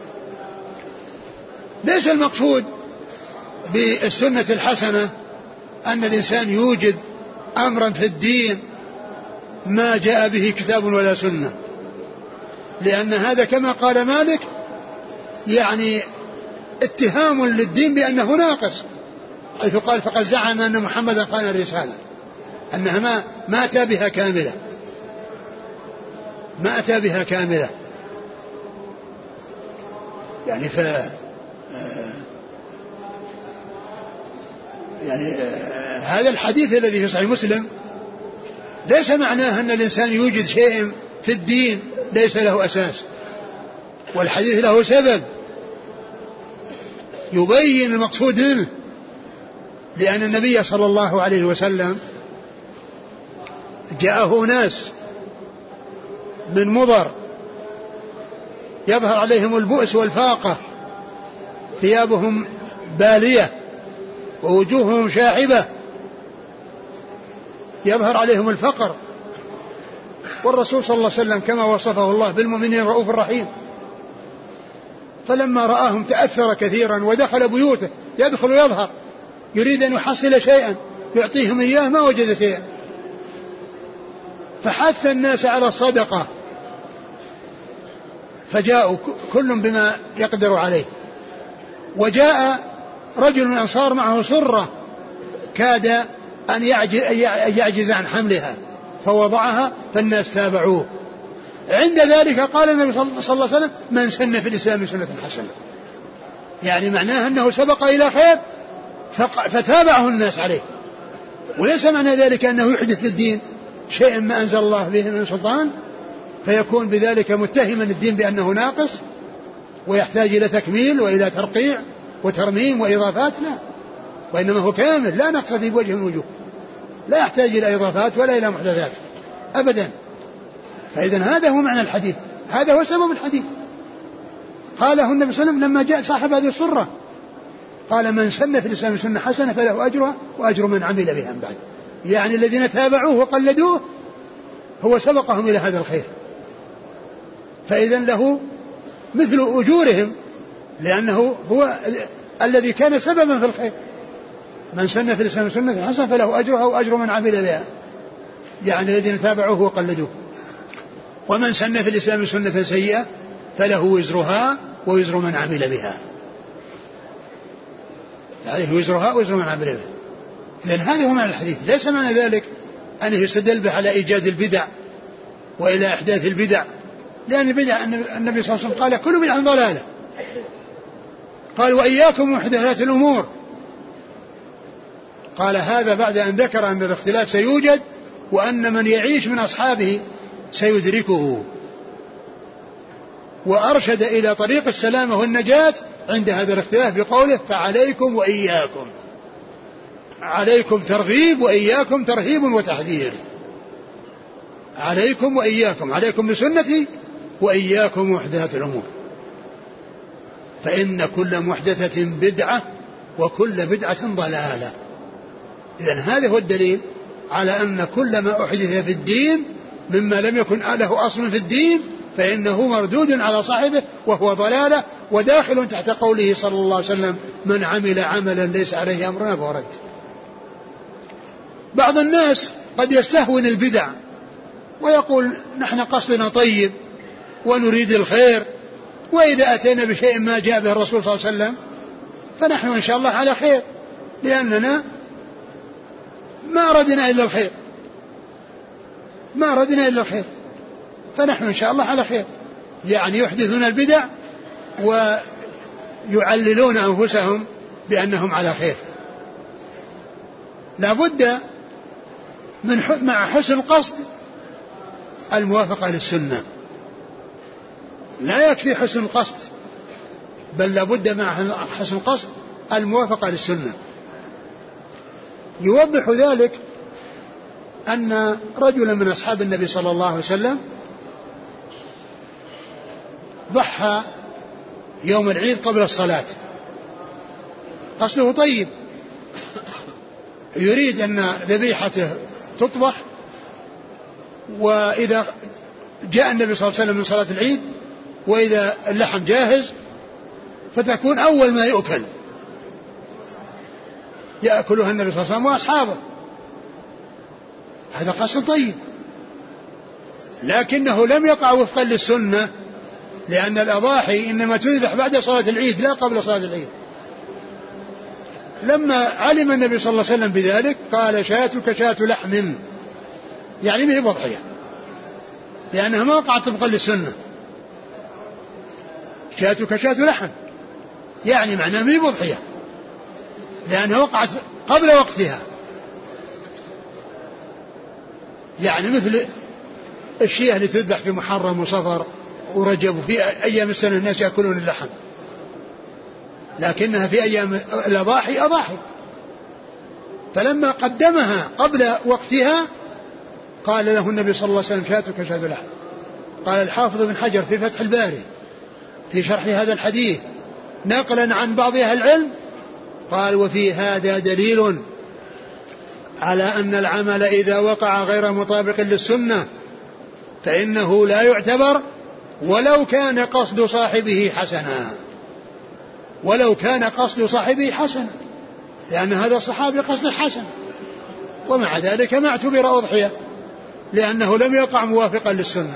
ليس المقصود بالسنة الحسنة أن الإنسان يوجد أمرا في الدين ما جاء به كتاب ولا سنة، لأن هذا كما قال مالك يعني اتهام للدين بأنه ناقص، حيث قال: فقد زعم أن محمدا قال الرسالة، أنها ما, ما أتى بها كاملة ما أتى بها كاملة يعني ف يعني هذا الحديث الذي في صحيح مسلم ليس معناه أن الإنسان يوجد شيء في الدين ليس له أساس، والحديث له سبب يبين المقصود منه، لأن النبي صلى الله عليه وسلم جاءه ناس من مضر يظهر عليهم البؤس والفاقة، ثيابهم بالية ووجوههم شاحبة، يظهر عليهم الفقر، والرسول صلى الله عليه وسلم كما وصفه الله بالمؤمنين رؤوف رحيم، فلما رآهم تأثر كثيرا ودخل بيوته، يدخل ويظهر يريد أن يحصل شيئا يعطيهم إياه ما وجد شيئا، فحث الناس على الصدقة، فجاءوا كل بما يقدر عليه، وجاء رجل من الأنصار معه سرة كاد أن يعجز عن حملها فوضعها، فالناس تابعوه. عند ذلك قال النبي صلى الله عليه وسلم: من سن في الإسلام سنة حسنة، يعني معناه أنه سبق إلى خير فتابعه الناس عليه، وليس معنى ذلك أنه يحدث للدين شيء ما أنزل الله به من سلطان فيكون بذلك متهما الدين بأنه ناقص ويحتاج إلى تكميل وإلى ترقيع وترميم وإضافات، لا، وإنما هو كامل لا نقص فيه بوجه من الوجوه، لا يحتاج إلى إضافات ولا إلى محدثات أبدا. فإذن هذا هو معنى الحديث، هذا هو سبب الحديث. قاله النبي صلى الله عليه وسلم لما جاء صاحب هذه السرة، قال: من سن في الإسلام سنة حسنة فله أجرها وأجر من عمل بها من بعد، يعني الذين تابعوه وقلدوه هو سبقهم إلى هذا الخير، فإذن له مثل أجورهم، لأنه هو الذي كان سببا في الخير. من سن في الإسلام سنة حسنة فله أجرها وأجر من عمل بها، يعني الذين تابعوه وقلدوه. ومن سن في الإسلام سنة سيئة فله وزرها ووزر من عمل بها، عليه وزرها ووزر من عمل بها. لأن هذا هو معنى الحديث. ليس معنى ذلك أنه يستدل به على إيجاد البدع وإلى إحداث البدع، لأن البدع النبي صلى الله عليه وسلم قال كل بدعة ضلالة، قال وإياكم محدثات الأمور. قال هذا بعد أن ذكر أن الاختلاف سيوجد وأن من يعيش من أصحابه سيدركه، وأرشد إلى طريق السلامة والنجاة عند هذا الاختلاف بقوله فعليكم وإياكم. عليكم ترغيب وإياكم ترهيب وتحذير. عليكم وإياكم، عليكم بسنتي وإياكم محدثات الأمور، فإن كل محدثة بدعة وكل بدعة ضلالة. إذن هذا هو الدليل على أن كل ما أحدث في الدين مما لم يكن له أصل في الدين فإنه مردود على صاحبه وهو ضلالة، وداخل تحت قوله صلى الله عليه وسلم من عمل عملا ليس عليه أمرنا فهو رد. بعض الناس قد يستهون البدع ويقول نحن قصدنا طيب ونريد الخير، وإذا أتينا بشيء ما جاء به الرسول صلى الله عليه وسلم فنحن إن شاء الله على خير، لأننا ما أردنا إلا الخير، ما أردنا إلا الخير، فنحن إن شاء الله على خير. يعني يحدثون البدع ويعللون أنفسهم بأنهم على خير. لا بد من مع حسن القصد الموافقة للسنة، لا يكفي حسن القصد، بل لا بد مع حسن القصد الموافقة للسنة. يوضح ذلك أن رجلا من أصحاب النبي صلى الله عليه وسلم ضحى يوم العيد قبل الصلاة، قصده طيب، يريد أن ذبيحته تطبخ، وإذا جاء النبي صلى الله عليه وسلم من صلاة العيد وإذا اللحم جاهز فتكون أول ما يؤكل يأكلها النبي صلى الله عليه وسلم وأصحابه. هذا قصد طيب، لكنه لم يقع وفقا للسنة، لأن الأضاحي إنما تذبح بعد صلاة العيد لا قبل صلاة العيد. لما علم النبي صلى الله عليه وسلم بذلك قال شاتك شات لحم، يعني ما هي بضحية، لأنها ما وقعت طبقا للسنة. شاتك شات لحم يعني معناه ما هي بضحية، لأنها وقعت قبل وقتها، يعني مثل الشيء اللي تذبح في محرم وصفر ورجب، وفي أيام السنة الناس يأكلون اللحم، لكنها في أيام الأضاحي أضاحي. فلما قدمها قبل وقتها قال له النبي صلى الله عليه وسلم شاتك شات لحم. قال الحافظ بن حجر في فتح الباري في شرح هذا الحديث نقلا عن بعض أهل العلم قال وفي هذا دليل على أن العمل إذا وقع غير مطابق للسنة فإنه لا يعتبر ولو كان قصد صاحبه حسنا، ولو كان قصد صاحبه حسنا، لأن هذا الصحابي قصد حسن، ومع ذلك ما اعتبر أضحية لأنه لم يقع موافقا للسنة.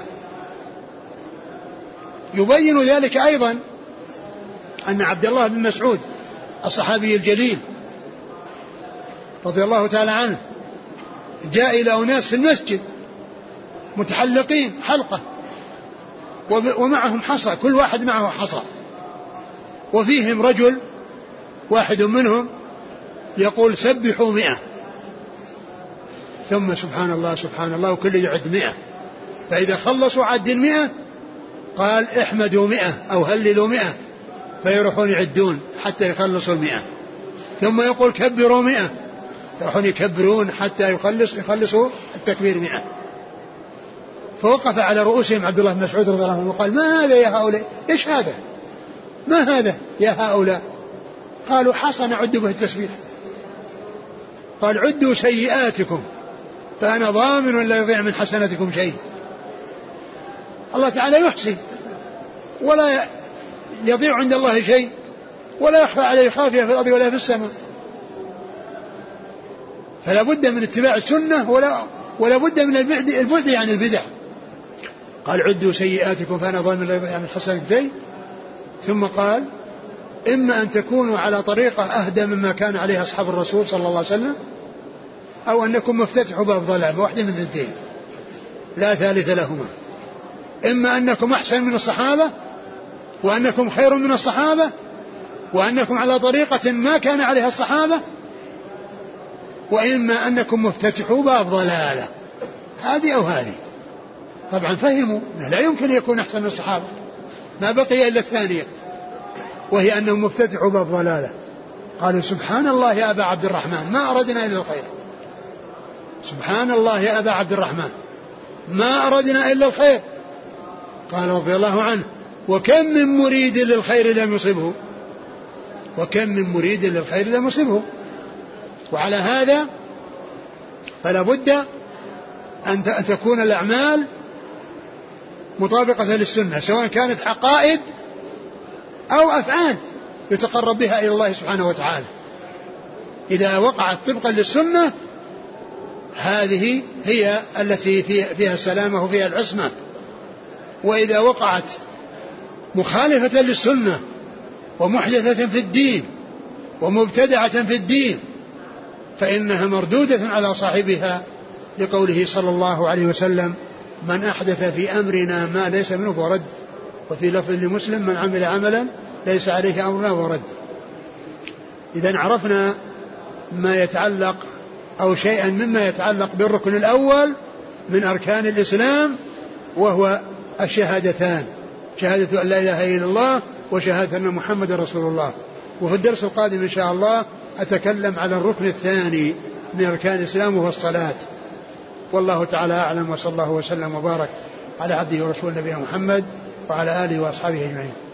يبين ذلك أيضا أن عبد الله بن مسعود الصحابي الجليل رضي الله تعالى عنه جاء إلى أناس في المسجد متحلقين حلقة ومعهم حصى، كل واحد معه حصى، وفيهم رجل واحد منهم يقول سبحوا مئة، ثم سبحان الله سبحان الله وكل يعد مئة، فإذا خلصوا عد المئة قال احمدوا مئة أو هللوا مئة، فيروحون يعدون حتى يخلصوا المئة، ثم يقول كبروا مئة، يروحون يكبرون حتى يخلص يخلصوا التكبير مئة. فوقف على رؤوسهم عبد الله بن مسعود رضي الله عنه وقال ما هذا يا هؤلاء، ايش هذا، ما هذا يا هؤلاء؟ قالوا حصى نعد به التسبيح. قال عدوا سيئاتكم فأنا ضامن لا يضيع من حسناتكم شيء. الله تعالى يحصي ولا يضيع عند الله شيء، ولا يخفى عليه خافية في الأرض ولا في السماء. فلا بد من اتباع السنة ولا, ولا بد من البعد, البعد عن البدع. قال عدوا سيئاتكم فأنا ظالم يعني الحسن شيء. ثم قال إما أن تكونوا على طريقة أهدى مما كان عليه أصحاب الرسول صلى الله عليه وسلم، أو أنكم مفتتحوا باب ضلال، واحدة من الدين لا ثالث لهما. إما أنكم أحسن من الصحابة وأنكم خير من الصحابة وأنكم على طريقة ما كان عليها الصحابة، وإما أنكم مفتتحوا باب ضلالة، هذه أو هذه. طبعا فهموا لا يمكن يكون أحسن من الصحابة، ما بقي إلا الثانية وهي أنهم مفتتحوا باب ضلالة. قالوا سبحان الله يا أبا عبد الرحمن ما أردنا إلا الخير، سبحان الله يا أبا عبد الرحمن ما أردنا إلا الخير. قال رضي الله عنه وكم من مريد للخير لم يصبه، وكم من مريد للخير لم يصبه. وعلى هذا فلا بد أن تكون الأعمال مطابقة للسنة، سواء كانت عقائد أو أفعال يتقرب بها إلى الله سبحانه وتعالى. إذا وقعت طبقا للسنة هذه هي التي فيها السلامة وفيها العصمة، وإذا وقعت مخالفة للسنة ومحدثة في الدين ومبتدعة في الدين فإنها مردودة على صاحبها، لقوله صلى الله عليه وسلم من أحدث في أمرنا ما ليس منه فرد. وفي لفظ لمسلم من عمل عملا ليس عليه أمرنا ورد. إذا عرفنا ما يتعلق أو شيئا مما يتعلق بالركن الأول من أركان الإسلام، وهو الشهادتان، شهادة أن لا إله إلا الله وشهادة أن محمد رسول الله. وفي الدرس القادم إن شاء الله أتكلم على الركن الثاني من أركان الإسلام وهو الصلاة. والله تعالى أعلم، وصلى الله وسلم وبارك على عبده ورسوله نبينا محمد وعلى آله وأصحابه أجمعين.